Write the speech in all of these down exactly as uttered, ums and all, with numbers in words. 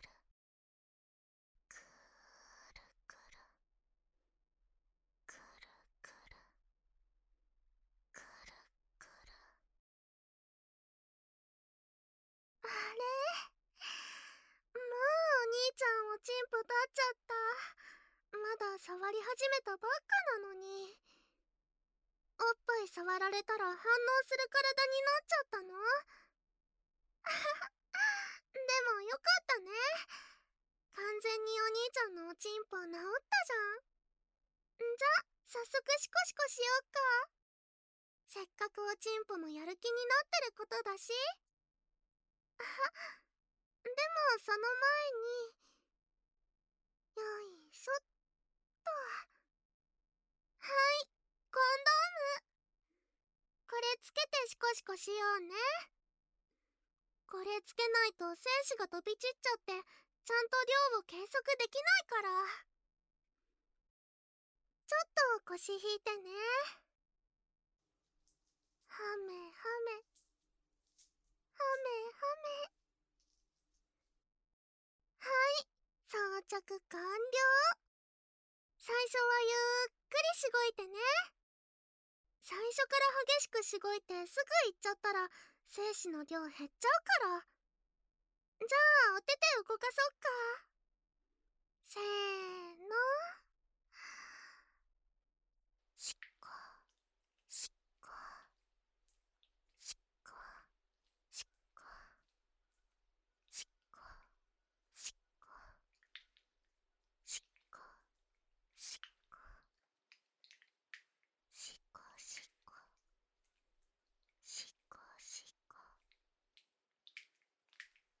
くるくるくるくるくるくる。あれ、もうお兄ちゃんおちんぽ立っちゃった。まだ触り始めたばっかなのに。おっぱい触られたら反応する体になっちゃったの？でもよかったね。完全にお兄ちゃんのおちんぽ治ったじゃん。じゃあ早速シコシコしよっか。せっかくおちんぽもやる気になってることだし。あでもその前に、よいしょっと。はい、コンドーム。これつけてシコシコしようね。これつけないと精子が飛び散っちゃってちゃんと量を計測できないから。ちょっと腰引いてね。はめはめはめはめ。はい、装着完了。最初はゆっくりしごいてね。最初から激しくしごいてすぐ行っちゃったら精子の量減っちゃうから。じゃあお手手動かそっか。せーの。しっこしっこしっこしっこしっこしっこしっこしっこしっこしっこしっこしっこ。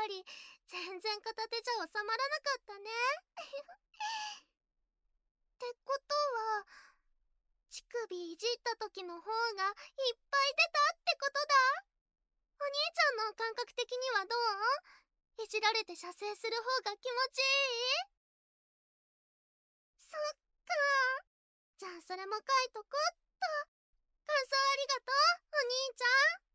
ぱり全然片手じゃ収まらなかったね。ってことは、乳首いじった時の方がいっぱい出たってことだ。お兄ちゃんの感覚的にはどう？いじられて射精する方が気持ちいい？そっか。じゃあそれも書いとこっと。感想ありがとう、お兄ちゃん。